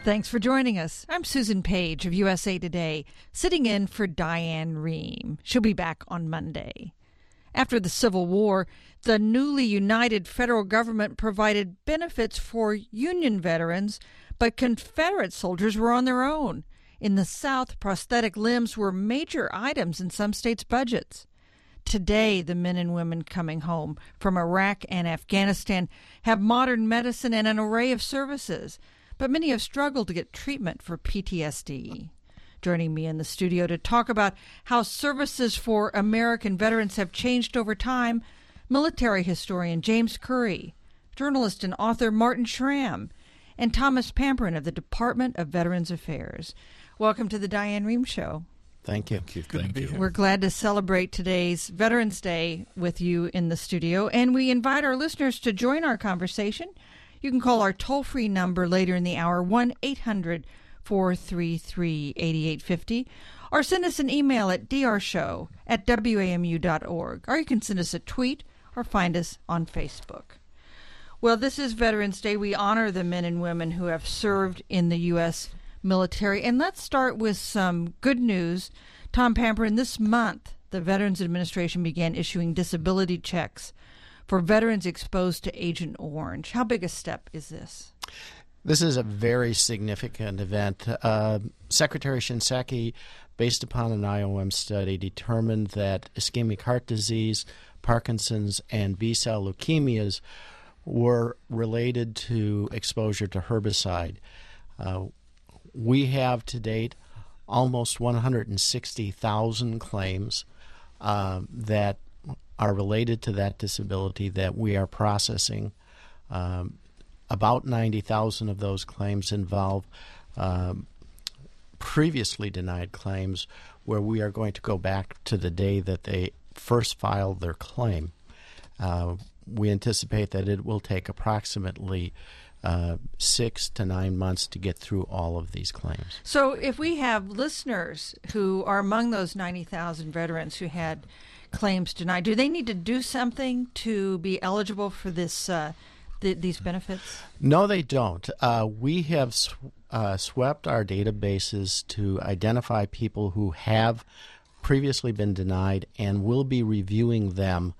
Thanks for joining us. I'm Susan Page of USA Today, sitting in for Diane Rehm. She'll be back on Monday. After the Civil War, the newly united federal government provided benefits for Union veterans, but Confederate soldiers were on their own. In the South, prosthetic limbs were major items in some states' budgets. Today, the men and women coming home from Iraq and Afghanistan have modern medicine and an array of services, but many have struggled to get treatment for PTSD. Joining me in the studio to talk about how services for American veterans have changed over time, military historian James Curry, journalist and author Martin Schramm, and Thomas Pamperin of the Department of Veterans Affairs. Welcome to the Diane Rehm Show. Thank you. Good to be here. We're glad to celebrate today's Veterans Day with you in the studio, and we invite our listeners to join our conversation. You can call our toll-free number later in the hour, 1-800-433-8850, or send us an email at drshow@wamu.org, or you can send us a tweet or find us on Facebook. Well, this is Veterans Day. We honor the men and women who have served in the U.S. military. And let's start with some good news. Tom Pamperin, this month, the Veterans Administration began issuing disability checks for veterans exposed to Agent Orange. How big a step is this? This is a very significant event. Secretary Shinseki, based upon an IOM study, determined that ischemic heart disease, Parkinson's, and B-cell leukemias were related to exposure to herbicide. We have to date almost 160,000 claims that are related to that disability that we are processing. About 90,000 of those claims involve previously denied claims where we are going to go back to the day that they first filed their claim. We anticipate that it will take approximately 6 to 9 months to get through all of these claims. So if we have listeners who are among those 90,000 veterans who had claims denied, do they need to do something to be eligible for this these benefits? No, they don't. We have swept our databases to identify people who have previously been denied and will be reviewing them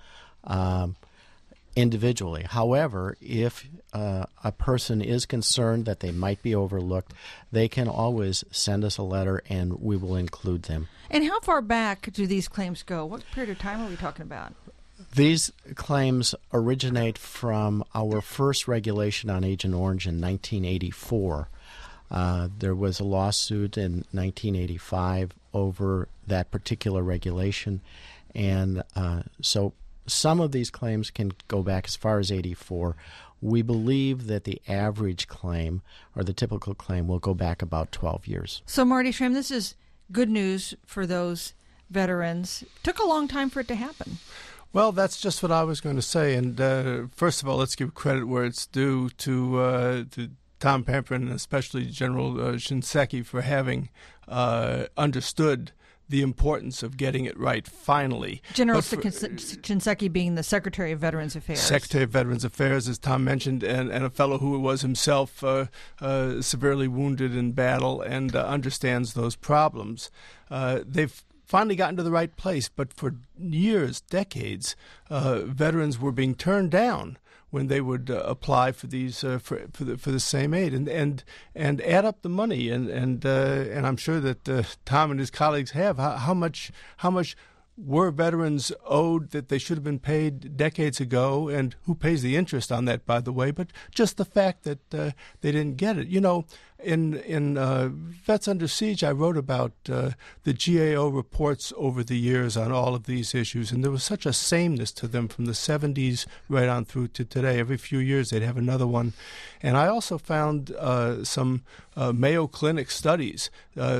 individually. However, if a person is concerned that they might be overlooked, they can always send us a letter and we will include them. And how far back do these claims go? What period of time are we talking about? These claims originate from our first regulation on Agent Orange in 1984. There was a lawsuit in 1985 over that particular regulation, and so some of these claims can go back as far as 84. We believe that the average claim, or the typical claim, will go back about 12 years. So, Marty Schramm, this is good news for those veterans. It took a long time for it to happen. Well, that's just what I was going to say. And first of all, let's give credit where it's due to Tom Pamperin and especially General Shinseki for having understood the importance of getting it right finally. General Shinseki being the Secretary of Veterans Affairs. Secretary of Veterans Affairs, as Tom mentioned, and a fellow who was himself severely wounded in battle and understands those problems. They've finally gotten to the right place, but for years, decades, veterans were being turned down when they would apply for these for the same aid and add up the money and I'm sure that Tom and his colleagues have how much were veterans owed that they should have been paid decades ago, and who pays the interest on that, by the way, but just the fact that they didn't get it. You know, in Vets Under Siege, I wrote about the GAO reports over the years on all of these issues, and there was such a sameness to them from the 70s right on through to today. Every few years they'd have another one. And I also found some Mayo Clinic studies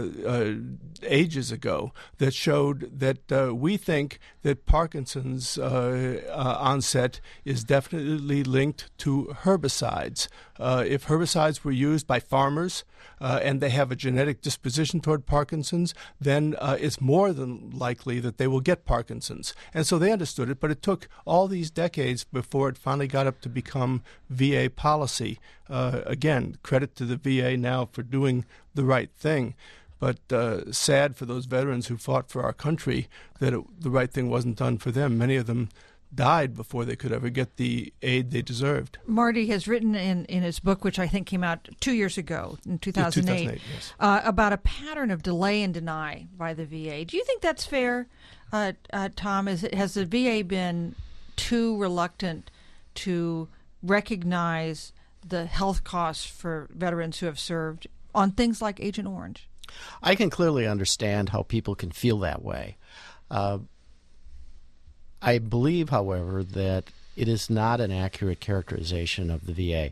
ages ago that showed that we think that Parkinson's onset is definitely linked to herbicides. If herbicides were used by farmers smokers and they have a genetic disposition toward Parkinson's, then it's more than likely that they will get Parkinson's. And so they understood it, but it took all these decades before it finally got up to become VA policy. Again, credit to the VA now for doing the right thing. But sad for those veterans who fought for our country that the right thing wasn't done for them. Many of them died before they could ever get the aid they deserved. Marty has written in his book, which I think came out 2 years ago, in 2008, 2008 yes. About a pattern of delay and deny by the VA. Do you think that's fair, Tom? Has the VA been too reluctant to recognize the health costs for veterans who have served on things like Agent Orange? I can clearly understand how people can feel that way. I believe, however, that it is not an accurate characterization of the VA.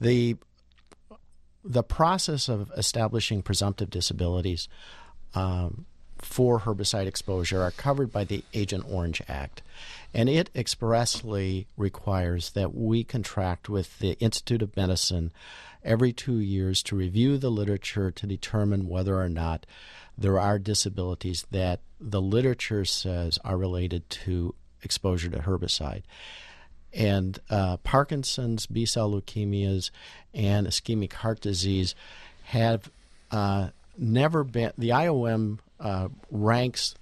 The process of establishing presumptive disabilities for herbicide exposure are covered by the Agent Orange Act, and it expressly requires that we contract with the Institute of Medicine every 2 years to review the literature to determine whether or not there are disabilities that the literature says are related to exposure to herbicide. And Parkinson's, B-cell leukemias, and ischemic heart disease have never been... The IOM ranks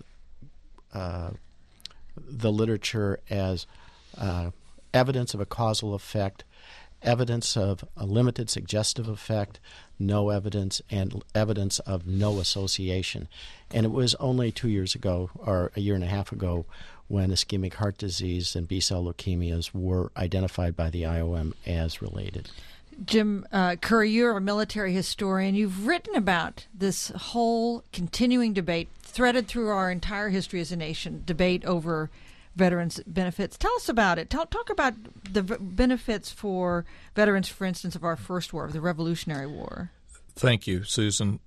the literature as evidence of a causal effect, evidence of a limited suggestive effect, no evidence, and evidence of no association. And it was only 2 years ago, or a year and a half ago, when ischemic heart disease and B-cell leukemias were identified by the IOM as related. Jim Curry, you're a military historian. You've written about this whole continuing debate, threaded through our entire history as a nation, debate over veterans' benefits. Tell us about it. Talk about the benefits for veterans, for instance, of our first war, of the Revolutionary War. Thank you, Susan.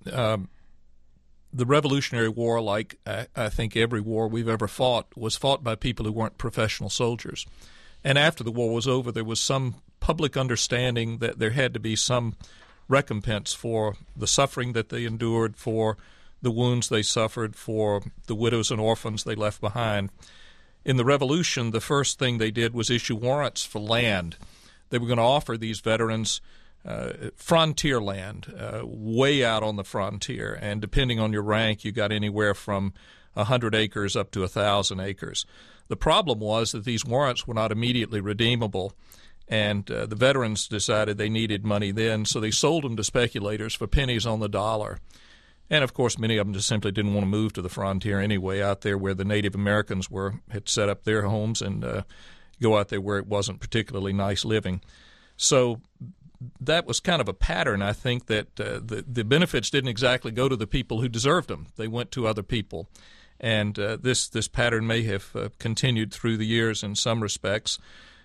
The Revolutionary War, like I think every war we've ever fought, was fought by people who weren't professional soldiers. And after the war was over, there was some public understanding that there had to be some recompense for the suffering that they endured, for the wounds they suffered, for the widows and orphans they left behind. In the Revolution, the first thing they did was issue warrants for land. They were going to offer these veterans frontier land, way out on the frontier, and depending on your rank, you got anywhere from 100 acres up to 1,000 acres. The problem was that these warrants were not immediately redeemable, and the veterans decided they needed money then, so they sold them to speculators for pennies on the dollar. And, of course, many of them just simply didn't want to move to the frontier anyway, out there where the Native Americans had set up their homes, and go out there where it wasn't particularly nice living. So that was kind of a pattern, I think, that the benefits didn't exactly go to the people who deserved them. They went to other people. And this pattern may have continued through the years in some respects.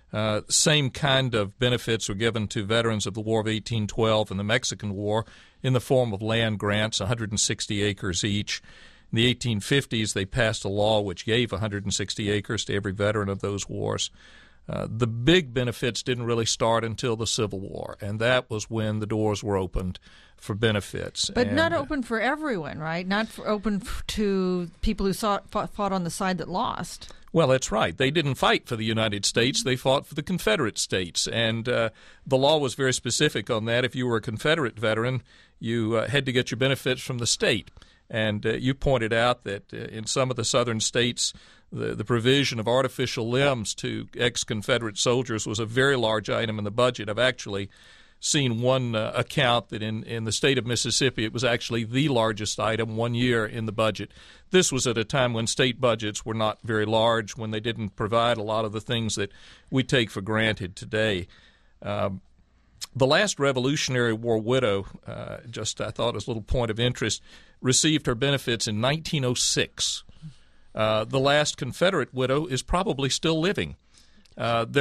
Same kind of benefits were given to veterans of the War of 1812 and the Mexican War in the form of land grants, 160 acres each. In the 1850s, they passed a law which gave 160 acres to every veteran of those wars. The big benefits didn't really start until the Civil War, and that was when the doors were opened for benefits. But not open for everyone, right? Not open to people who fought on the side that lost. Well, that's right. They didn't fight for the United States. They fought for the Confederate States, and the law was very specific on that. If you were a Confederate veteran, you had to get your benefits from the state. And you pointed out that in some of the southern states, the provision of artificial limbs to ex-Confederate soldiers was a very large item in the budget. I've actually seen one account that in the state of Mississippi, it was actually the largest item one year in the budget. This was at a time when state budgets were not very large, when they didn't provide a lot of the things that we take for granted today. The last Revolutionary War widow, I thought as a little point of interest, received her benefits in 1906. The last Confederate widow is probably still living. And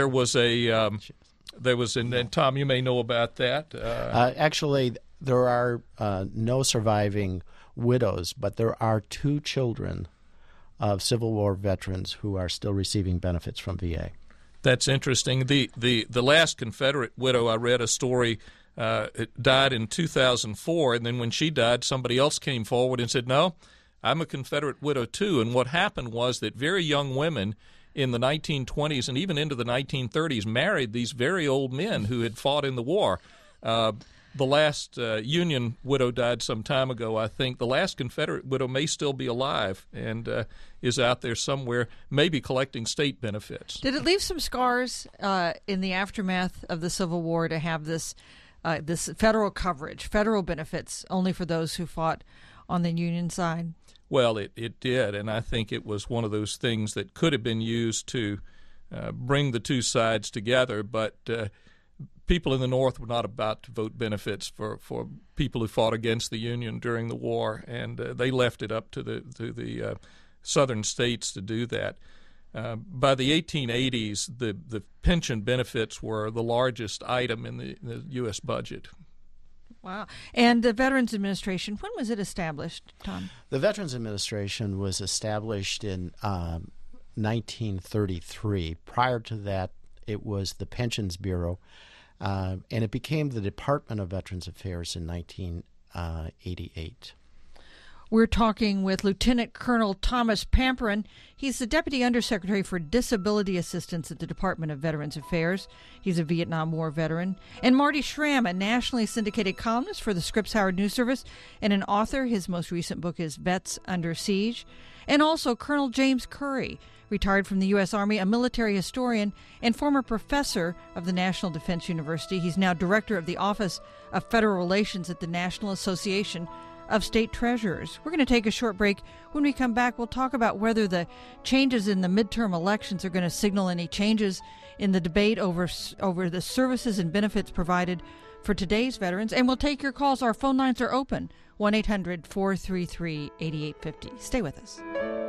Tom, you may know about that. Actually, there are no surviving widows, but there are 2 children of Civil War veterans who are still receiving benefits from VA. That's interesting. The last Confederate widow, I read a story died in 2004, and then when she died, somebody else came forward and said, no, I'm a Confederate widow too. And what happened was that very young women in the 1920s and even into the 1930s married these very old men who had fought in the war. The last Union widow died some time ago, I think. The last Confederate widow may still be alive and is out there somewhere, maybe collecting state benefits. Did it leave some scars in the aftermath of the Civil War to have this federal coverage, federal benefits only for those who fought on the Union side? Well, it did, and I think it was one of those things that could have been used to bring the two sides together, but people in the North were not about to vote benefits for people who fought against the Union during the war, and they left it up to the southern states to do that. By the 1880s, the pension benefits were the largest item in the U.S. budget. Wow. And the Veterans Administration, when was it established, Tom? The Veterans Administration was established in 1933. Prior to that, it was the Pensions Bureau, and it became the Department of Veterans Affairs in 1988. We're talking with Lieutenant Colonel Thomas Pamperin. He's the Deputy Undersecretary for Disability Assistance at the Department of Veterans Affairs. He's a Vietnam War veteran. And Marty Schramm, a nationally syndicated columnist for the Scripps Howard News Service and an author. His most recent book is Vets Under Siege. And also Colonel James Curry, retired from the U.S. Army, a military historian and former professor of the National Defense University. He's now director of the Office of Federal Relations at the National Association of State Treasurers. We're going to take a short break. When we come back, we'll talk about whether the changes in the midterm elections are going to signal any changes in the debate over the services and benefits provided for today's veterans. And we'll take your calls. Our phone lines are open, 1-800-433-8850. Stay with us.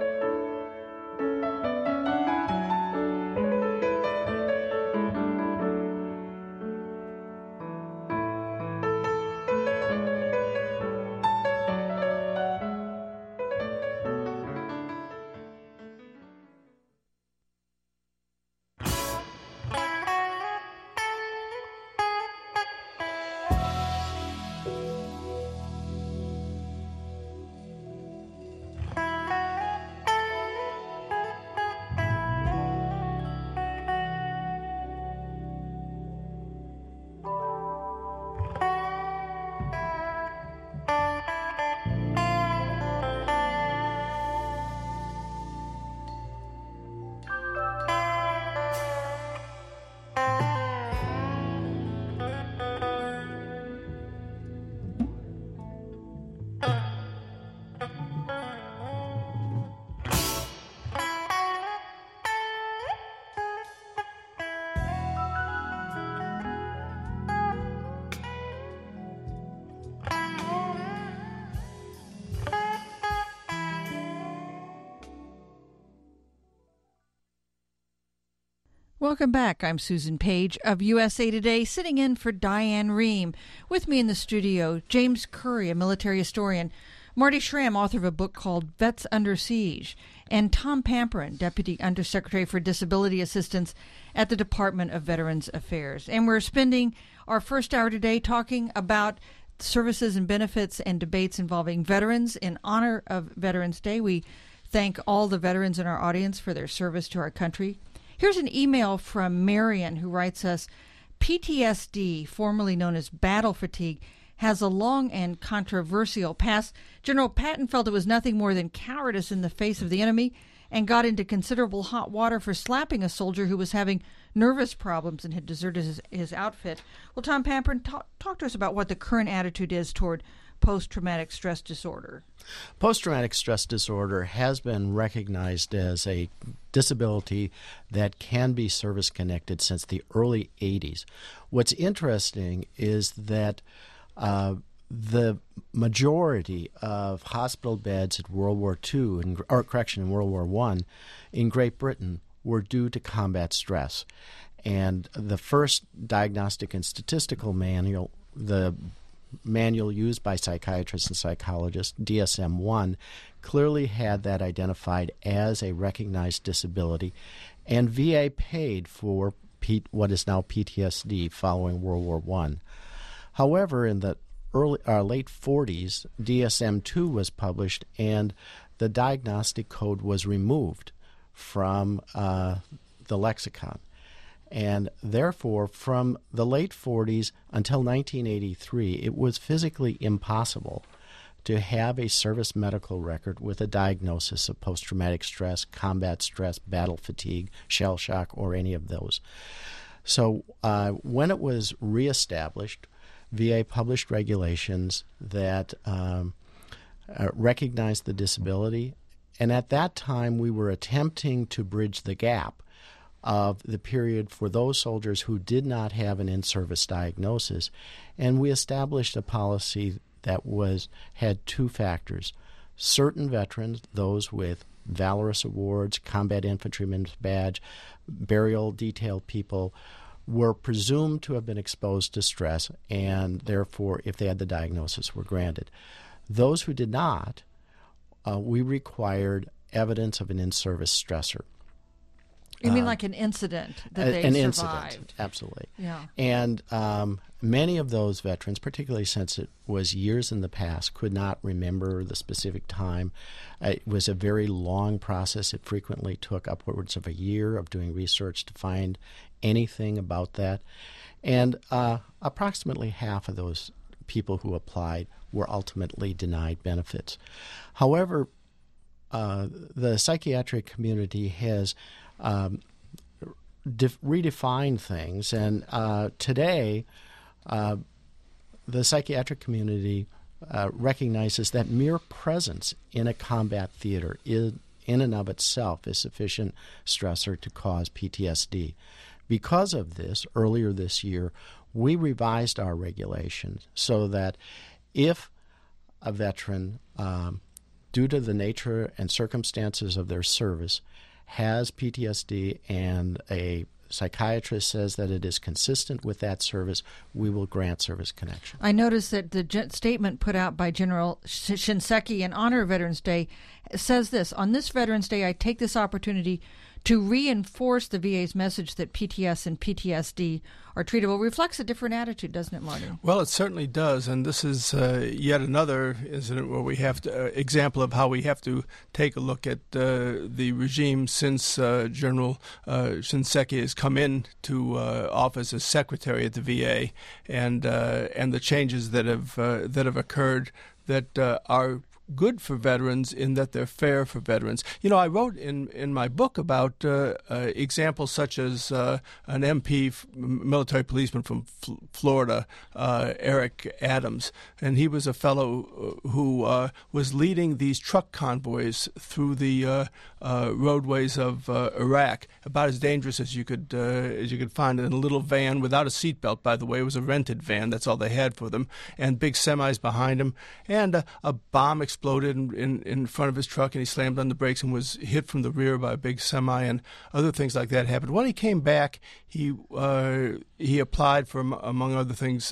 Welcome back. I'm Susan Page of USA Today, sitting in for Diane Rehm. With me in the studio, James Curry, a military historian, Marty Schramm, author of a book called Vets Under Siege, and Tom Pamperin, Deputy Undersecretary for Disability Assistance at the Department of Veterans Affairs. And we're spending our first hour today talking about services and benefits and debates involving veterans. In honor of Veterans Day, we thank all the veterans in our audience for their service to our country. Here's an email from Marion who writes us, PTSD, formerly known as battle fatigue, has a long and controversial past. General Patton felt it was nothing more than cowardice in the face of the enemy and got into considerable hot water for slapping a soldier who was having nervous problems and had deserted his outfit. Well, Tom Pamperin, talk to us about what the current attitude is toward post-traumatic stress disorder. Post-traumatic stress disorder has been recognized as a disability that can be service-connected since the early 80s. What's interesting is that the majority of hospital beds at World War II, in World War I, in Great Britain were due to combat stress. And the first diagnostic and statistical manual, the manual used by psychiatrists and psychologists, DSM-1, clearly had that identified as a recognized disability, and VA paid for what is now PTSD following World War I. However, in the late 40s, DSM-2 was published, and the diagnostic code was removed from the lexicon. And therefore, from the late 40s until 1983, it was physically impossible to have a service medical record with a diagnosis of post-traumatic stress, combat stress, battle fatigue, shell shock, or any of those. So when it was reestablished, VA published regulations that recognized the disability, and at that time we were attempting to bridge the gap of the period for those soldiers who did not have an in-service diagnosis, and we established a policy that had two factors. Certain veterans, those with valorous awards, combat infantryman's badge, burial detail people, were presumed to have been exposed to stress, and therefore, if they had the diagnosis, were granted. Those who did not, we required evidence of an in-service stressor. You mean like an incident that they survived? Incident, absolutely. Yeah. And many of those veterans, particularly since it was years in the past, could not remember the specific time. It was a very long process. It frequently took upwards of a year of doing research to find anything about that. And approximately half of those people who applied were ultimately denied benefits. However, the psychiatric community has redefined things, and today the psychiatric community recognizes that mere presence in a combat theater in and of itself is sufficient stressor to cause PTSD. Because of this, earlier this year, we revised our regulations so that if a veteran, due to the nature and circumstances of their service, has PTSD and a psychiatrist says that it is consistent with that service, we will grant service connection. I noticed that the statement put out by General Shinseki in honor of Veterans Day says this: on this Veterans Day, I take this opportunity to reinforce the VA's message that PTS and PTSD are treatable. Reflects a different attitude, doesn't it, Marty? Well, it certainly does, and this is yet another incident where we have to example of how we have to take a look at the regime since General Shinseki has come into office as secretary at the VA, and the changes that have occurred that are good for veterans in that they're fair for veterans. You know, I wrote in my book about examples such as an MP, military policeman from Florida, Eric Adams, and he was a fellow who was leading these truck convoys through the roadways of Iraq, about as dangerous as you could find, in a little van without a seatbelt, by the way. It was a rented van. That's all they had for them, and big semis behind him, and a bomb exploded in front of his truck, and he slammed on the brakes and was hit from the rear by a big semi, and other things like that happened. When he came back, he applied for, among other things,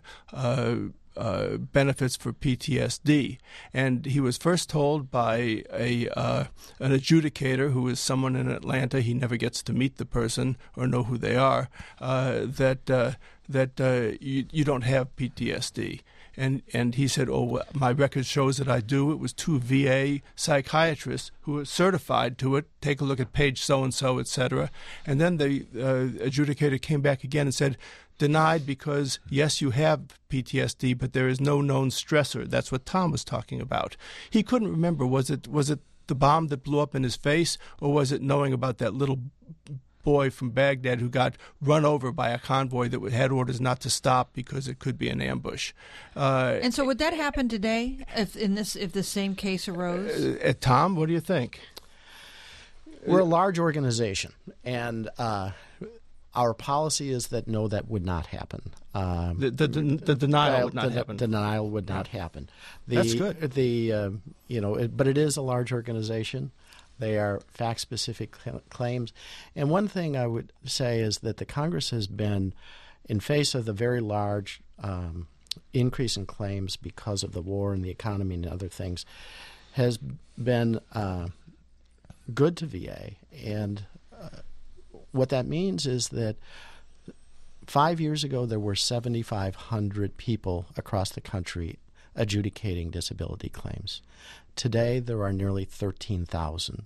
benefits for PTSD, and he was first told by an adjudicator who is someone in Atlanta. He never gets to meet the person or know who they are, that you don't have PTSD. And he said, "Oh, my record shows that I do." It was two VA psychiatrists who were certified to it. Take a look at page so-and-so, etc. And then the adjudicator came back again and said, "Denied because, yes, you have PTSD, but there is no known stressor." That's what Tom was talking about. He couldn't remember, was it the bomb that blew up in his face, or was it knowing about that little boy from Baghdad who got run over by a convoy that had orders not to stop because it could be an ambush. And so would that happen today if the same case arose? Tom, what do you think? We're a large organization, and our policy is that no, that would not happen. The denial would not happen. The denial would not happen. That's good. But it is a large organization. They are fact-specific claims. And one thing I would say is that the Congress has been, in face of the very large increase in claims because of the war and the economy and other things, has been good to VA. And what that means is that 5 years ago, there were 7,500 people across the country adjudicating disability claims. Today, there are nearly 13,000.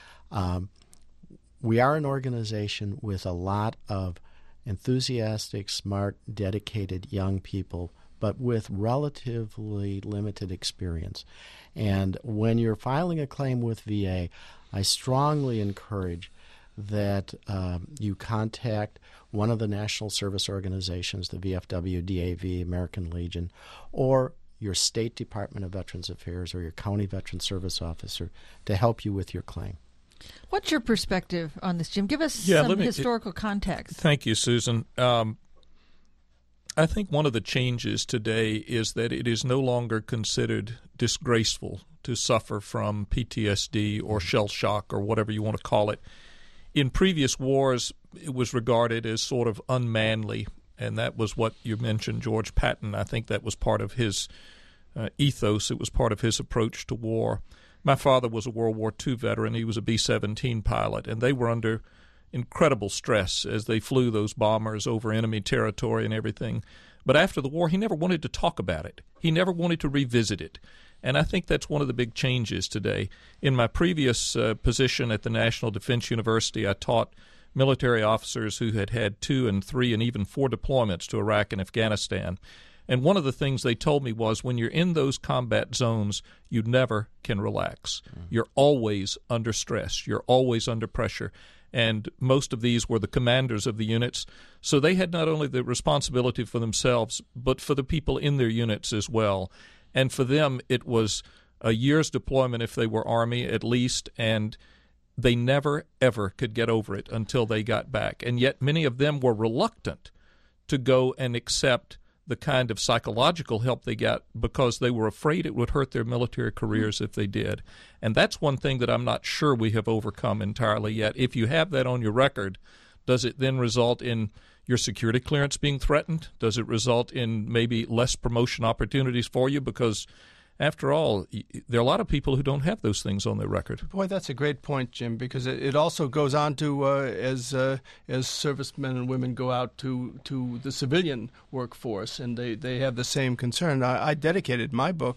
We are an organization with a lot of enthusiastic, smart, dedicated young people, but with relatively limited experience. And when you're filing a claim with VA, I strongly encourage that you contact one of the national service organizations, the VFW, DAV, American Legion, or your State Department of Veterans Affairs or your County Veteran Service Officer to help you with your claim. What's your perspective on this, Jim? Give us some historical context. Thank you, Susan. I think one of the changes today is that it is no longer considered disgraceful to suffer from PTSD or shell shock or whatever you want to call it. In previous wars, it was regarded as sort of unmanly, and that was what you mentioned, George Patton. I think that was part of his ethos. It was part of his approach to war. My father was a World War II veteran. He was a B-17 pilot, and they were under incredible stress as they flew those bombers over enemy territory and everything. But after the war, he never wanted to talk about it. He never wanted to revisit it. And I think that's one of the big changes today. In my previous position at the National Defense University, I taught military officers who had had 2 and 3 and even 4 deployments to Iraq and Afghanistan. And one of the things they told me was when you're in those combat zones, you never can relax. You're always under stress. You're always under pressure. And most of these were the commanders of the units. So they had not only the responsibility for themselves, but for the people in their units as well. And for them, it was a year's deployment if they were Army at least, and they never, ever could get over it until they got back. And yet many of them were reluctant to go and accept the kind of psychological help they got because they were afraid it would hurt their military careers if they did. And that's one thing that I'm not sure we have overcome entirely yet. If you have that on your record, does it then result in your security clearance being threatened? Does it result in maybe less promotion opportunities for you? Because after all, there are a lot of people who don't have those things on their record. Boy, that's a great point, Jim, because it also goes on to as servicemen and women go out to the civilian workforce, and they have the same concern. I dedicated my book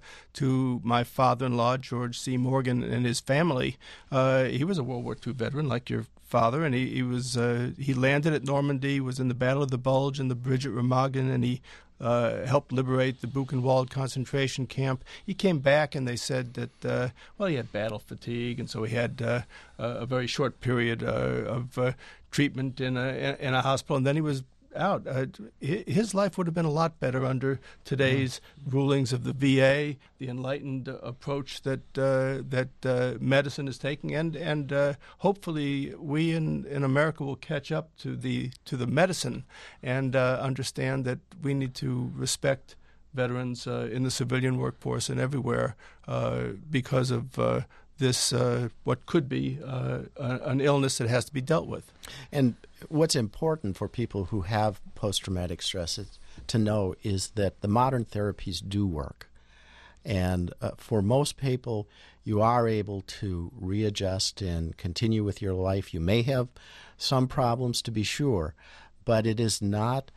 to my father-in-law, George C. Morgan, and his family. He was a World War II veteran, like your father, and he landed at Normandy, was in the Battle of the Bulge and the bridge at Remagen, and he helped liberate the Buchenwald concentration camp. He came back and they said that, he had battle fatigue, and so he had a very short period of treatment in a hospital, and then he was out. His life would have been a lot better under today's rulings of the VA, the enlightened approach that medicine is taking, and hopefully we in America will catch up to the medicine and understand that we need to respect veterans in the civilian workforce and everywhere because of this what could be an illness that has to be dealt with. And what's important for people who have post-traumatic stress to know is that the modern therapies do work. And for most people, you are able to readjust and continue with your life. You may have some problems, to be sure, but it is not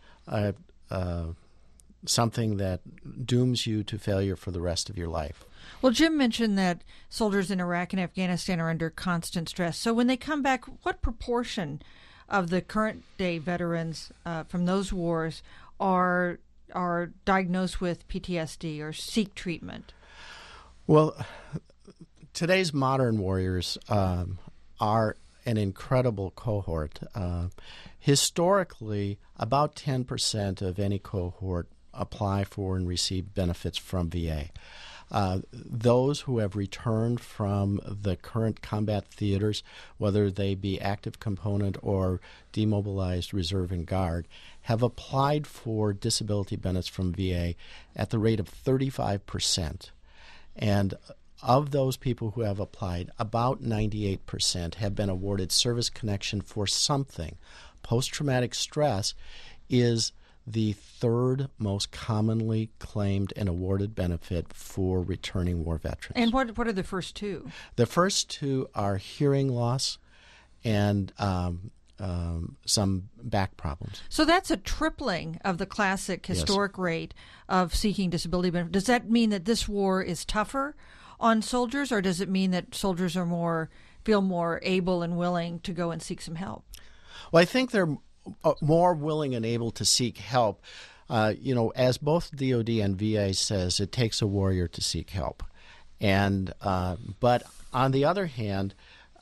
something that dooms you to failure for the rest of your life. Well, Jim mentioned that soldiers in Iraq and Afghanistan are under constant stress. So when they come back, what proportion of the current-day veterans from those wars are diagnosed with PTSD or seek treatment? Well, today's modern warriors are an incredible cohort. Historically, about 10% of any cohort apply for and receive benefits from VA. Those who have returned from the current combat theaters, whether they be active component or demobilized reserve and guard, have applied for disability benefits from VA at the rate of 35%. And of those people who have applied, about 98% have been awarded service connection for something. Post-traumatic stress is the third most commonly claimed and awarded benefit for returning war veterans. And what are the first two? The first two are hearing loss and some back problems. So that's a tripling of the classic historic rate of seeking disability benefit. Does that mean that this war is tougher on soldiers, or does it mean that soldiers are feel more able and willing to go and seek some help? Well, I think they're more willing and able to seek help. As both DOD and VA says, it takes a warrior to seek help. And but on the other hand,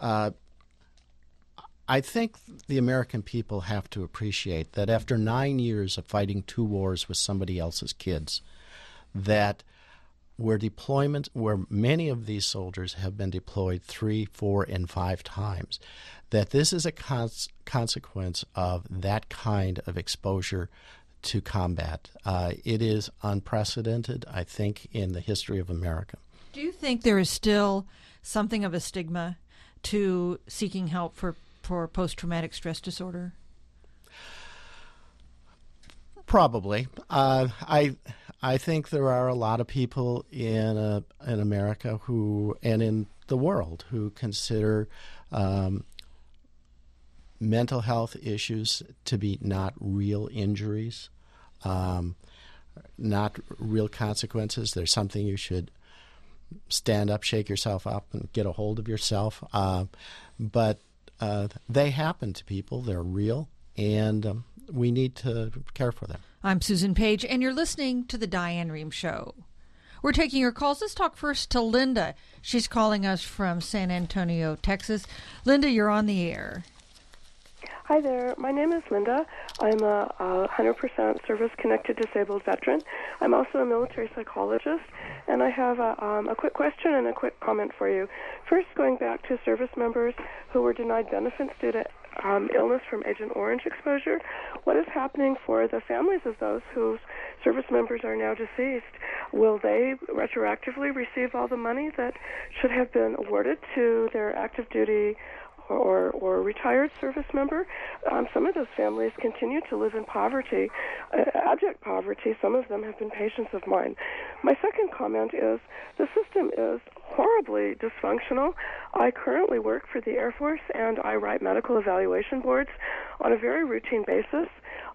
I think the American people have to appreciate that after 9 years of fighting 2 wars with somebody else's kids, that where many of these soldiers have been deployed 3, 4, and 5 times, that this is a consequence of that kind of exposure to combat. It is unprecedented, I think, in the history of America. Do you think there is still something of a stigma to seeking help for post-traumatic stress disorder? Probably. I think there are a lot of people in America and in the world who consider mental health issues to be not real injuries, not real consequences. There's something you should stand up, shake yourself up, and get a hold of yourself. But they happen to people. They're real, and we need to care for them. I'm Susan Page, and you're listening to The Diane Rehm Show. We're taking your calls. Let's talk first to Linda. She's calling us from San Antonio, Texas. Linda, you're on the air. Hi there. My name is Linda. I'm a 100% service-connected disabled veteran. I'm also a military psychologist, and I have a quick question and a quick comment for you. First, going back to service members who were denied benefits due to illness from Agent Orange exposure, what is happening for the families of those whose service members are now deceased? Will they retroactively receive all the money that should have been awarded to their active duty or retired service member? Some of those families continue to live in poverty, abject poverty. Some of them have been patients of mine. My second comment is the system is horribly dysfunctional. I currently work for the Air Force, and I write medical evaluation boards on a very routine basis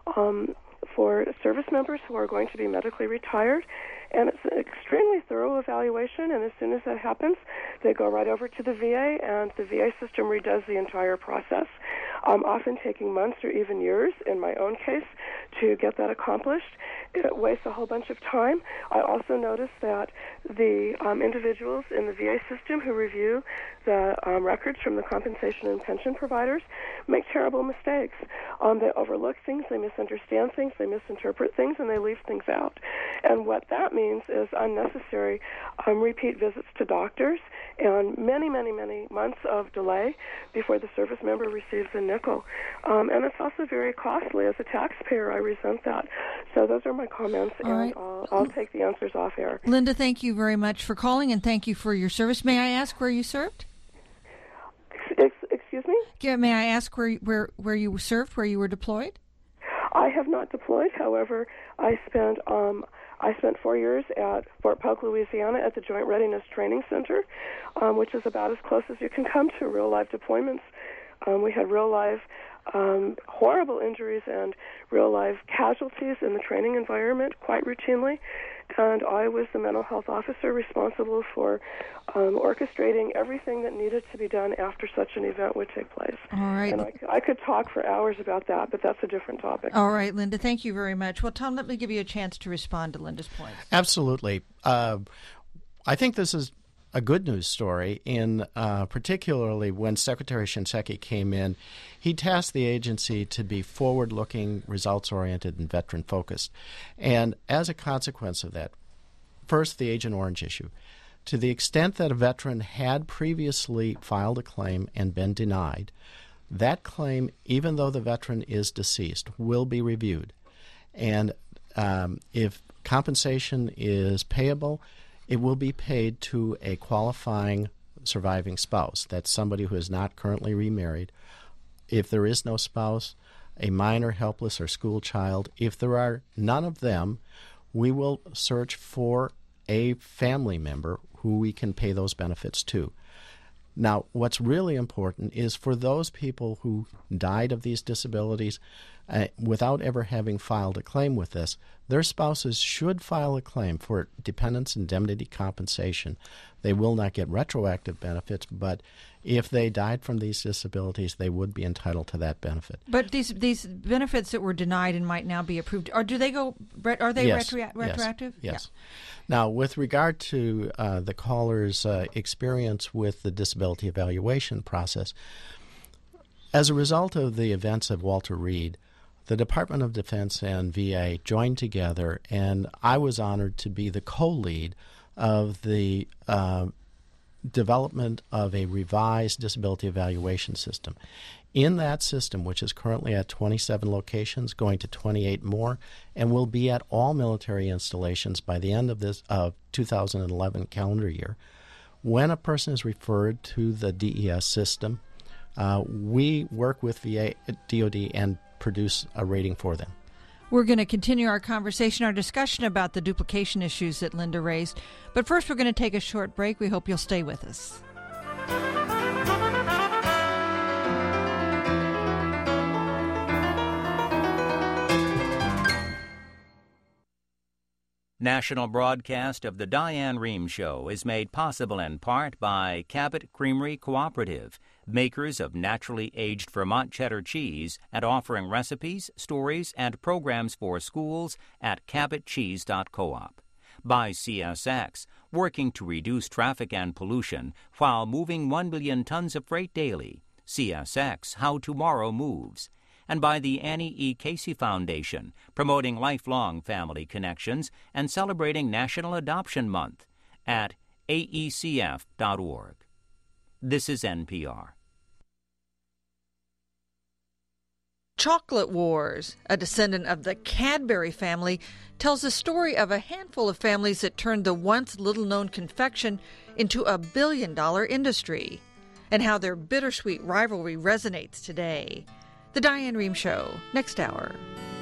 for service members who are going to be medically retired. And it's an extremely thorough evaluation, and as soon as that happens, they go right over to the VA, and the VA system redoes the entire process, often taking months or even years, in my own case, to get that accomplished. It wastes a whole bunch of time. I also noticed that the individuals in the VA system who review the records from the compensation and pension providers make terrible mistakes. They overlook things, they misunderstand things, they misinterpret things, and they leave things out. And what that means is unnecessary repeat visits to doctors and many, many, many months of delay before the service member receives a nickel. And it's also very costly. As a taxpayer, I resent that. So those are my comments, All right. I'll take the answers off air. Linda, thank you very much for calling, and thank you for your service. May I ask where you served? Excuse me? Yeah, may I ask where you served, where you were deployed? I have not deployed. However, I spent 4 years at Fort Polk, Louisiana, at the Joint Readiness Training Center, which is about as close as you can come to real-life deployments. We had real-life horrible injuries and real-life casualties in the training environment quite routinely, and I was the mental health officer responsible for orchestrating everything that needed to be done after such an event would take place. All right. And I could talk for hours about that, but that's a different topic. All right, Linda, thank you very much. Well, Tom, let me give you a chance to respond to Linda's points. Absolutely. I think this is a good news story, in particularly when Secretary Shinseki came in. He tasked the agency to be forward-looking, results-oriented, and veteran-focused. And as a consequence of that, first, the Agent Orange issue. To the extent that a veteran had previously filed a claim and been denied, that claim, even though the veteran is deceased, will be reviewed. And if compensation is payable, it will be paid to a qualifying surviving spouse. That's somebody who is not currently remarried. If there is no spouse, a minor, helpless, or school child, if there are none of them, we will search for a family member who we can pay those benefits to. Now, what's really important is for those people who died of these disabilities without ever having filed a claim with this, their spouses should file a claim for dependents' indemnity compensation. They will not get retroactive benefits, but if they died from these disabilities, they would be entitled to that benefit. But these benefits that were denied and might now be approved, or do they go? Are they Yes. retroactive? Yes. Now, with regard to the caller's experience with the disability evaluation process, as a result of the events of Walter Reed, the Department of Defense and VA joined together, and I was honored to be the co-lead of the development of a revised disability evaluation system. In that system, which is currently at 27 locations, going to 28 more, and will be at all military installations by the end of this 2011 calendar year, when a person is referred to the DES system, we work with VA, DOD, and produce a rating for them. We're going to continue our conversation, our discussion about the duplication issues that Linda raised. But first, we're going to take a short break. We hope you'll stay with us. National broadcast of the Diane Rehm Show is made possible in part by Cabot Creamery Cooperative, makers of naturally aged Vermont cheddar cheese and offering recipes, stories, and programs for schools at cabotcheese.coop. By CSX, working to reduce traffic and pollution while moving 1 million tons of freight daily. CSX, How Tomorrow Moves. And by the Annie E. Casey Foundation, promoting lifelong family connections and celebrating National Adoption Month at aecf.org. This is NPR. Chocolate Wars, a descendant of the Cadbury family, tells the story of a handful of families that turned the once little-known confection into a billion-dollar industry, and how their bittersweet rivalry resonates today. The Diane Rehm Show, next hour.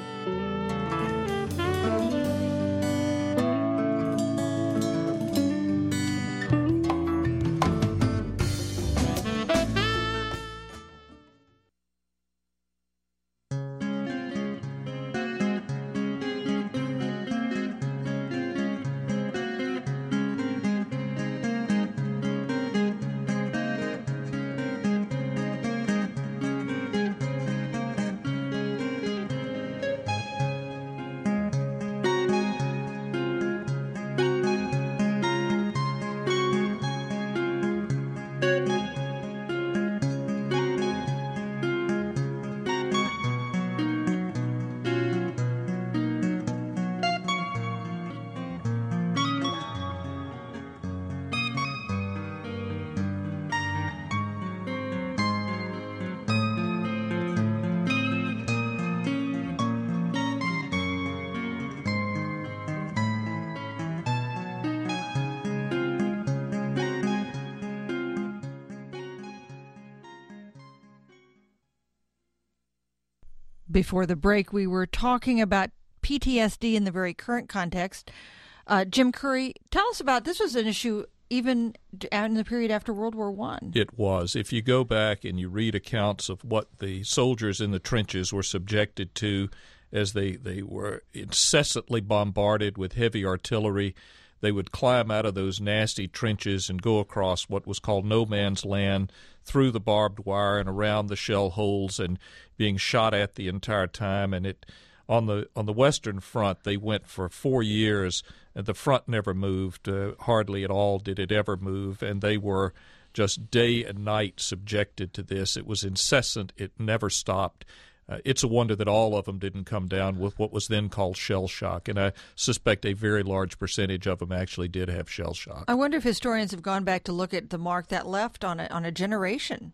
Before the break, we were talking about PTSD in the very current context. Jim Curry, tell us about this. Was an issue even in the period after World War I. It was. If you go back and you read accounts of what the soldiers in the trenches were subjected to as they were incessantly bombarded with heavy artillery, they would climb out of those nasty trenches and go across what was called no man's land, through the barbed wire and around the shell holes, and being shot at the entire time. And on the Western Front, they went for 4 years, and the front never moved. Hardly at all did it ever move, and they were just day and night subjected to this. It was incessant. It never stopped. It's a wonder that all of them didn't come down with what was then called shell shock, and I suspect a very large percentage of them actually did have shell shock. I wonder if historians have gone back to look at the mark that left on a generation.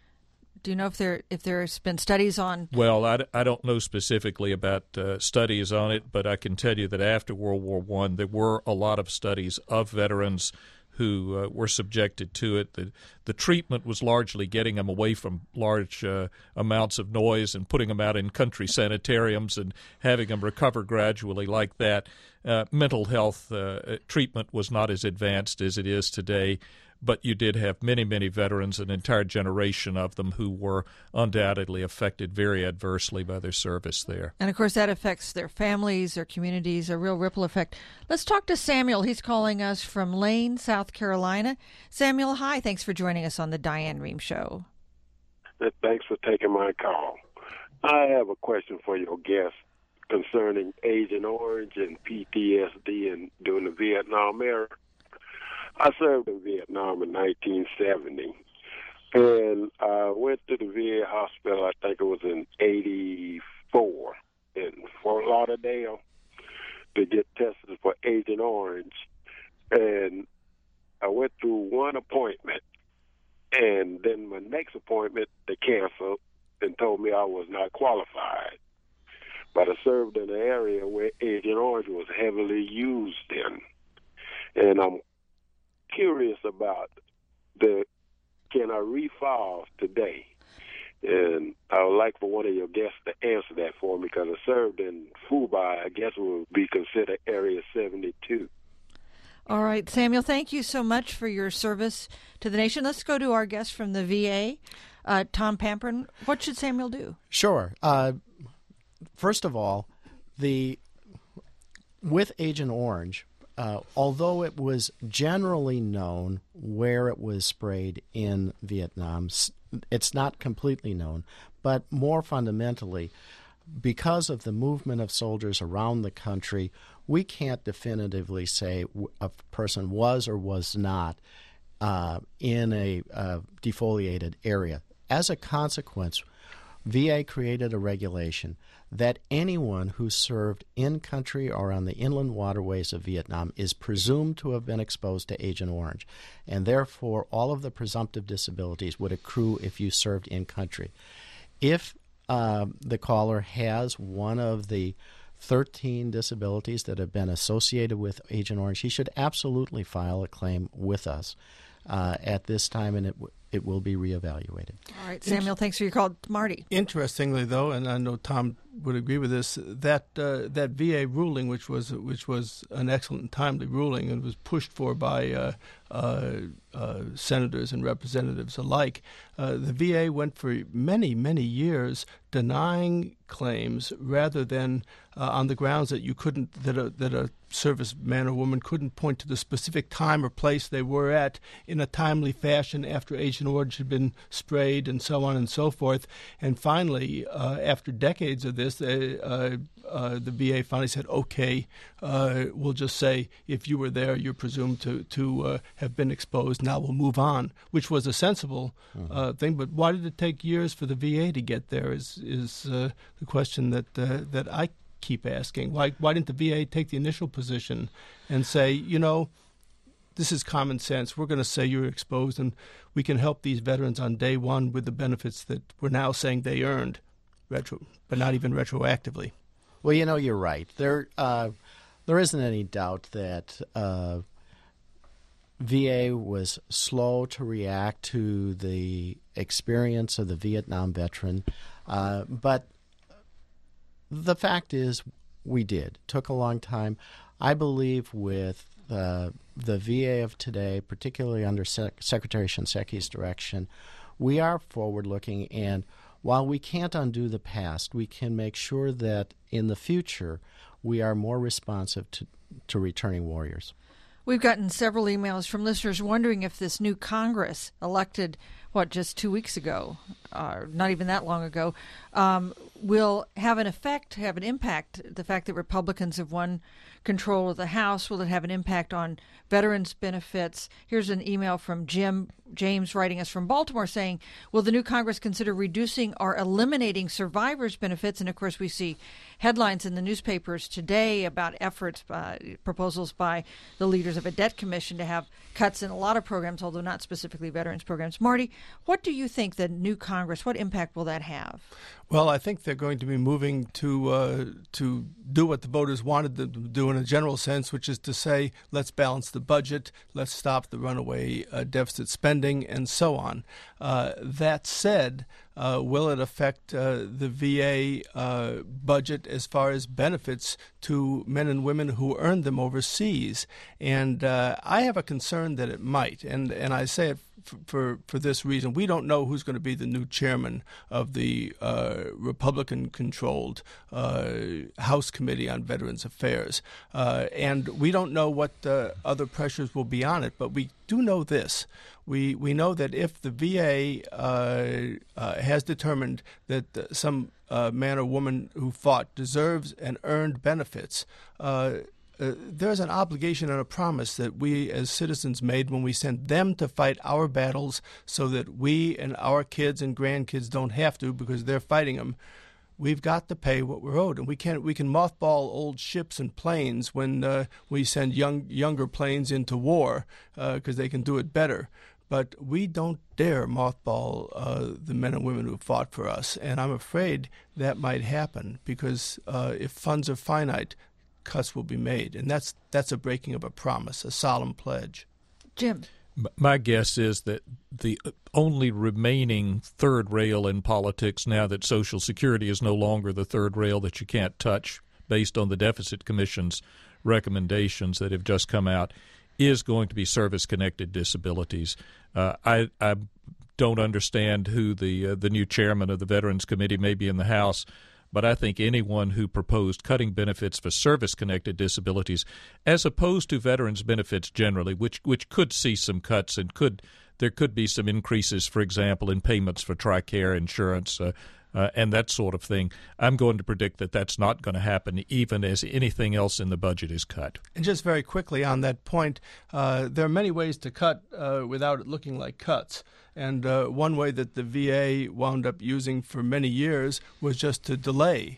Do you know if there's been studies on? Well, I don't know specifically about studies on it, but I can tell you that after World War I, there were a lot of studies of veterans who were subjected to it. The treatment was largely getting them away from large amounts of noise and putting them out in country sanitariums and having them recover gradually like that. Mental health treatment was not as advanced as it is today, but you did have many, many veterans, an entire generation of them who were undoubtedly affected very adversely by their service there. And, of course, that affects their families, their communities, a real ripple effect. Let's talk to Samuel. He's calling us from Lane, South Carolina. Samuel, hi. Thanks for joining us on the Diane Rehm Show. Thanks for taking my call. I have a question for your guest concerning Agent Orange and PTSD and during the Vietnam era. I served in Vietnam in 1970, and I went to the VA hospital, I think it was in 84, in Fort Lauderdale to get tested for Agent Orange. And I went through one appointment, and then my next appointment, they canceled and told me I was not qualified. But I served in an area where Agent Orange was heavily used in. And I'm curious about can I refile today? And I would like for one of your guests to answer that for me, because I served in Phu Bai, I guess it would be considered Area 72. All right, Samuel, thank you so much for your service to the nation. Let's go to our guest from the VA, Tom Pampern. What should Samuel do? Sure. First of all, with Agent Orange, although it was generally known where it was sprayed in Vietnam, it's not completely known. But more fundamentally, because of the movement of soldiers around the country, we can't definitively say a person was or was not in a defoliated area. As a consequence, VA created a regulation that anyone who served in country or on the inland waterways of Vietnam is presumed to have been exposed to Agent Orange, and therefore all of the presumptive disabilities would accrue if you served in country. If the caller has one of the 13 disabilities that have been associated with Agent Orange, he should absolutely file a claim with us at this time, and it will be reevaluated. All right, Samuel, thanks for your call. Marty. Interestingly, though, and I know Tom would agree with this, that VA ruling, which was an excellent and timely ruling, and was pushed for by senators and representatives alike, the VA went for many, many years denying claims rather than on the grounds that you couldn't, that a serviceman or woman couldn't point to the specific time or place they were at in a timely fashion after Agent Orange had been sprayed and so on and so forth. And finally, after decades of this, the VA finally said, okay, we'll just say if you were there, you're presumed to have been exposed. Now we'll move on, which was a sensible thing. But why did it take years for the VA to get there is the question that I keep asking. Why didn't the VA take the initial position and say, this is common sense. We're going to say you're exposed, and we can help these veterans on day one with the benefits that we're now saying they earned, but not even retroactively. Well, you're right. There isn't any doubt that VA was slow to react to the experience of the Vietnam veteran, but the fact is we did. It took a long time. I believe with the VA of today, particularly under Secretary Shinseki's direction, we are forward-looking, and while we can't undo the past, we can make sure that in the future we are more responsive to returning warriors. We've gotten several emails from listeners wondering if this new Congress elected, just 2 weeks ago, not even that long ago, will have an impact. The fact that Republicans have won control of the House, will it have an impact on veterans' benefits? Here's an email from James writing us from Baltimore saying, will the new Congress consider reducing or eliminating survivors' benefits? And, of course, we see headlines in the newspapers today about proposals by the leaders of a debt commission to have cuts in a lot of programs, although not specifically veterans programs. Marty, What do you think the new Congress, what impact will that have? Well, I think they're going to be moving to do what the voters wanted them to do in a general sense, which is to say, let's balance the budget, let's stop the runaway deficit spending, and so on. That said, will it affect the VA budget as far as benefits to men and women who earned them overseas? And I have a concern that it might, and I say it for this reason. We don't know who's going to be the new chairman of the Republican-controlled House Committee on Veterans Affairs. And we don't know what other pressures will be on it, but we do know this. We know that if the VA has determined that some man or woman who fought deserves and earned benefits, there's an obligation and a promise that we as citizens made when we sent them to fight our battles so that we and our kids and grandkids don't have to because they're fighting them. We've got to pay what we're owed, and we can mothball old ships and planes when we send younger planes into war because they can do it better. But we don't dare mothball the men and women who fought for us, and I'm afraid that might happen because if funds are finite, cuts will be made, and that's a breaking of a promise, a solemn pledge. Jim? My guess is that the only remaining third rail in politics, now that Social Security is no longer the third rail that you can't touch based on the Deficit Commission's recommendations that have just come out, is going to be service-connected disabilities. I don't understand who the new chairman of the Veterans Committee may be in the House, but I think anyone who proposed cutting benefits for service-connected disabilities, as opposed to veterans' benefits generally, which could see some cuts and there could be some increases, for example, in payments for TRICARE insurance and that sort of thing. I'm going to predict that that's not going to happen, even as anything else in the budget is cut. And just very quickly on that point, there are many ways to cut without it looking like cuts. And one way that the VA wound up using for many years was just to delay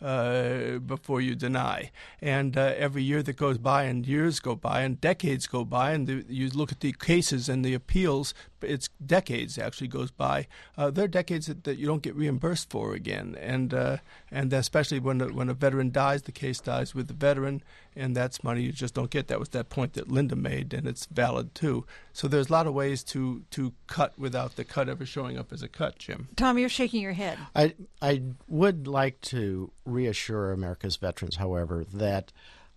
before you deny. And every year that goes by and years go by and decades go by and you look at the cases and the appeals, it's decades actually goes by. There are decades that you don't get reimbursed for again. And especially when a veteran dies, the case dies with the veteran, and that's money you just don't get. That was that point that Linda made, and it's valid too. So there's a lot of ways to cut without the cut ever showing up as a cut, Jim. Tom, you're shaking your head. I would like to reassure America's veterans, however, that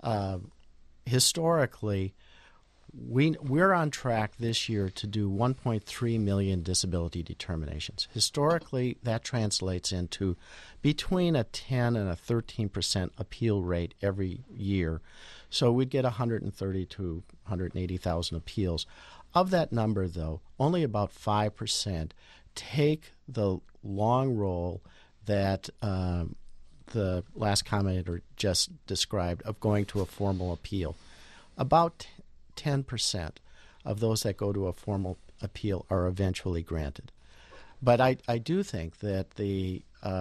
historically we're on track this year to do 1.3 million disability determinations. Historically, that translates into between a 10 and a 13% appeal rate every year. So we'd get 130 to 180,000 appeals. Of that number, though, only about 5% take the long roll that the last commenter just described of going to a formal appeal. About 10% of those that go to a formal appeal are eventually granted. But I do think that the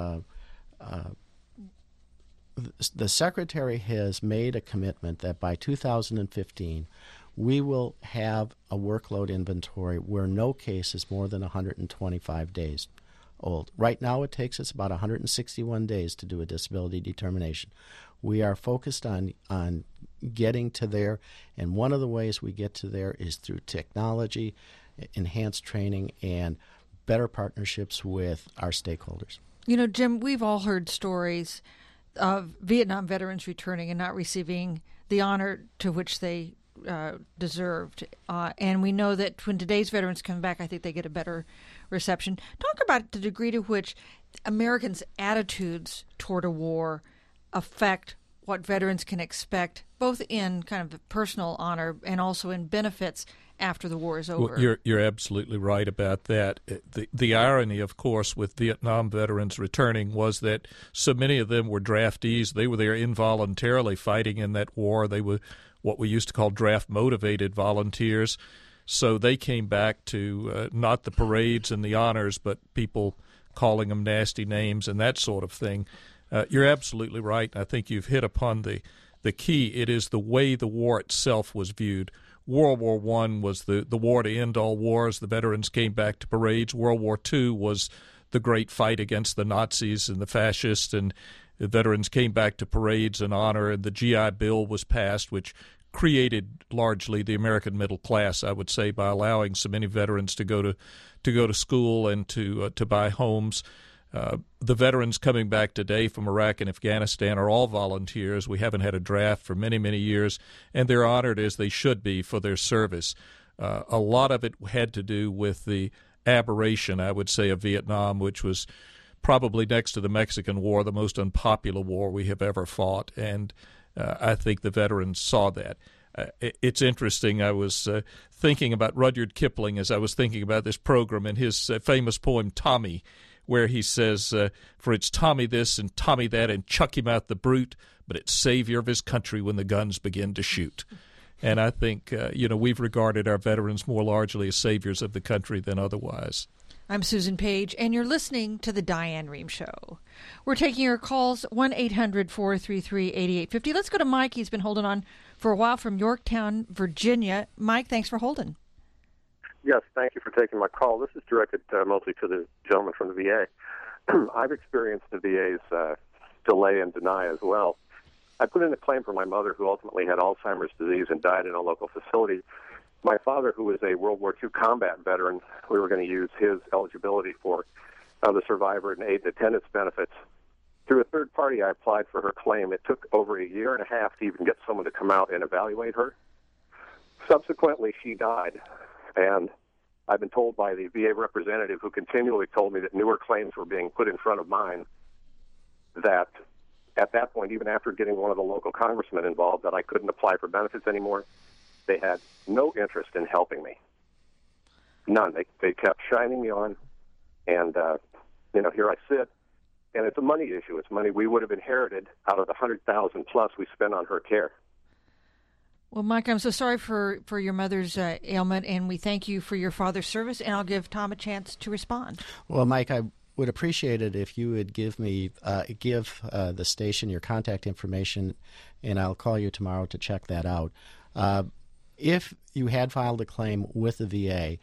Secretary has made a commitment that by 2015 we will have a workload inventory where no case is more than 125 days old. Right now it takes us about 161 days to do a disability determination. We are focused on getting to there, and one of the ways we get to there is through technology, enhanced training, and better partnerships with our stakeholders. You know, Jim, we've all heard stories of Vietnam veterans returning and not receiving the honor to which they deserved. And we know that when today's veterans come back, I think they get a better reception. Talk about the degree to which Americans' attitudes toward a war affect what veterans can expect, both in kind of personal honor and also in benefits after the war is over. Well, you're absolutely right about that. The irony, of course, with Vietnam veterans returning was that so many of them were draftees. They were there involuntarily fighting in that war. They were what we used to call draft-motivated volunteers. So they came back to not the parades and the honors, but people calling them nasty names and that sort of thing. You're absolutely right. I think you've hit upon the key. It is the way the war itself was viewed. World War I was the war to end all wars. The veterans came back to parades. World War II was the great fight against the Nazis and the fascists, and the veterans came back to parades and honor, and the GI Bill was passed, which created largely the American middle class, I would say, by allowing so many veterans to go to school and to buy homes. The veterans coming back today from Iraq and Afghanistan are all volunteers. We haven't had a draft for many, many years, and they're honored as they should be for their service. A lot of it had to do with the aberration, I would say, of Vietnam, which was probably next to the Mexican War, the most unpopular war we have ever fought, and I think the veterans saw that. It's interesting. I was thinking about Rudyard Kipling as I was thinking about this program and his famous poem, Tommy, where he says, for it's Tommy this and Tommy that and chuck him out the brute, but it's savior of his country when the guns begin to shoot. And I think, we've regarded our veterans more largely as saviors of the country than otherwise. I'm Susan Page, and you're listening to The Diane Rehm Show. We're taking your calls, 1-800-433-8850. Let's go to Mike. He's been holding on for a while from Yorktown, Virginia. Mike, thanks for holding. Yes, thank you for taking my call. This is directed mostly to the gentleman from the VA. I've experienced the VA's delay and deny as well. I put in a claim for my mother, who ultimately had Alzheimer's disease and died in a local facility. My father, who was a World War II combat veteran, we were going to use his eligibility for the survivor and aid and attendance benefits. Through a third party, I applied for her claim. It took over a year and a half to even get someone to come out and evaluate her. Subsequently, she died, and I've been told by the VA representative, who continually told me that newer claims were being put in front of mine, that at that point, even after getting one of the local congressmen involved, that I couldn't apply for benefits anymore. They had no interest in helping me. None. They kept shining me on, and here I sit, and it's a money issue. It's money we would have inherited out of the $100,000 plus we spent on her care. Well, Mike, I'm so sorry for your mother's ailment, and we thank you for your father's service, and I'll give Tom a chance to respond. Well, Mike, I would appreciate it if you would give me the station your contact information, and I'll call you tomorrow to check that out. If you had filed a claim with the VA,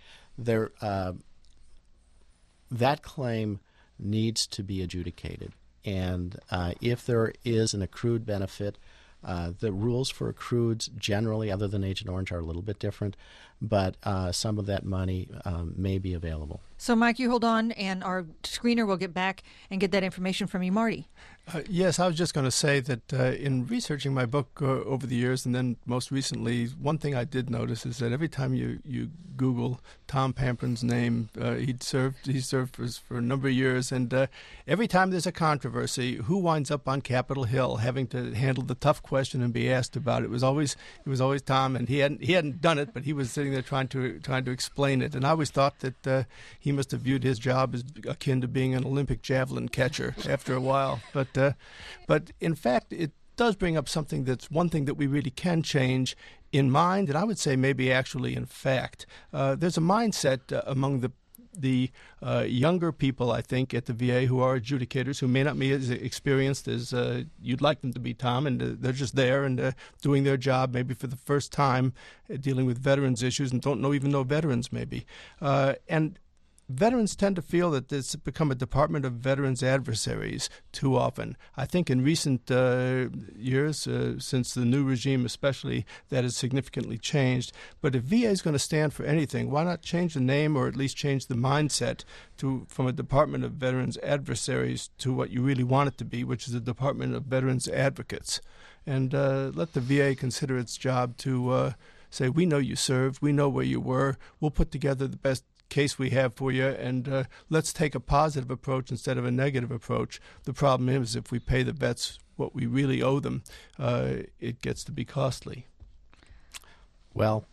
that claim needs to be adjudicated. And if there is an accrued benefit, the rules for accrueds generally, other than Agent Orange, are a little bit different, but some of that money may be available. So, Mike, you hold on, and our screener will get back and get that information from you. Marty. Yes, I was just going to say that in researching my book over the years, and then most recently, one thing I did notice is that every time you Google Tom Pamprin's name, he served for a number of years, and every time there's a controversy, who winds up on Capitol Hill having to handle the tough question and be asked about it? It was always Tom, and he hadn't done it, but he was sitting there trying to explain it. And I always thought that he must have viewed his job as akin to being an Olympic javelin catcher after a while, but in fact, it does bring up something that's one thing that we really can change in mind, and I would say maybe actually in fact. There's a mindset among the younger people, I think, at the VA who are adjudicators, who may not be as experienced as you'd like them to be, Tom, and they're just there and doing their job maybe for the first time, dealing with veterans issues and don't even know veterans maybe. And veterans tend to feel that this has become a department of veterans' adversaries too often. I think in recent years, since the new regime especially, that has significantly changed. But if VA is going to stand for anything, why not change the name or at least change the mindset from a department of veterans' adversaries to what you really want it to be, which is a department of veterans' advocates. And let the VA consider its job to say, we know you served, we know where you were, we'll put together the best case we have for you, and let's take a positive approach instead of a negative approach. The problem is if we pay the vets what we really owe them, it gets to be costly. Well,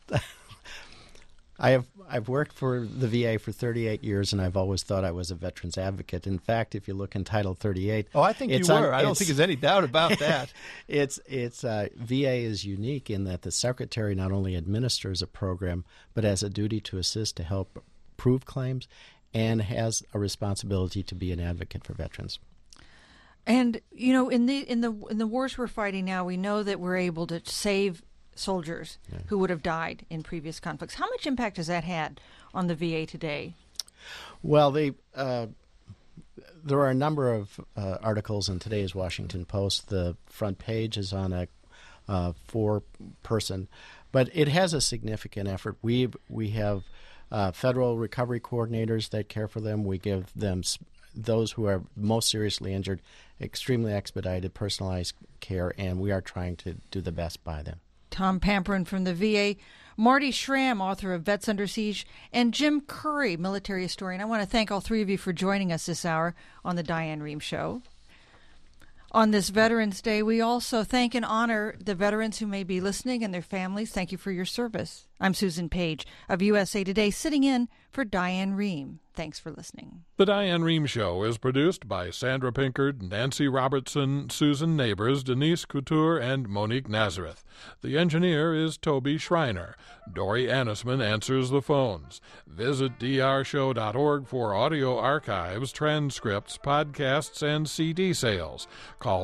I've worked for the VA for 38 years, and I've always thought I was a veterans advocate. In fact, if you look in Title 38... Oh, I think you were. I don't think there's any doubt about that. VA is unique in that the Secretary not only administers a program, but has a duty to assist to help prove claims and has a responsibility to be an advocate for veterans. And, in the wars we're fighting now, we know that we're able to save soldiers who would have died in previous conflicts. How much impact has that had on the VA today? Well, there are a number of articles in today's Washington Post. The front page is on a 4-person, but it has a significant effort. We have federal recovery coordinators that care for them. We give them, those who are most seriously injured, extremely expedited, personalized care, and we are trying to do the best by them. Tom Pamperin from the VA, Marty Schramm, author of Vets Under Siege, and Jim Curry, military historian. I want to thank all three of you for joining us this hour on the Diane Rehm Show. On this Veterans Day, we also thank and honor the veterans who may be listening and their families. Thank you for your service. I'm Susan Page of USA Today, sitting in for Diane Rehm. Thanks for listening. The Diane Rehm Show is produced by Sandra Pinkard, Nancy Robertson, Susan Neighbors, Denise Couture, and Monique Nazareth. The engineer is Toby Schreiner. Dory Annisman answers the phones. Visit drshow.org for audio archives, transcripts, podcasts, and CD sales. Call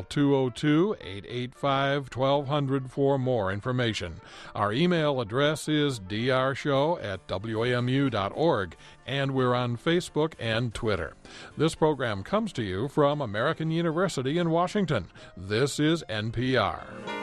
202-885-1200 for more information. Our email address is drshow@wamu.org, and we're on Facebook and Twitter. This program comes to you from American University in Washington. This is NPR.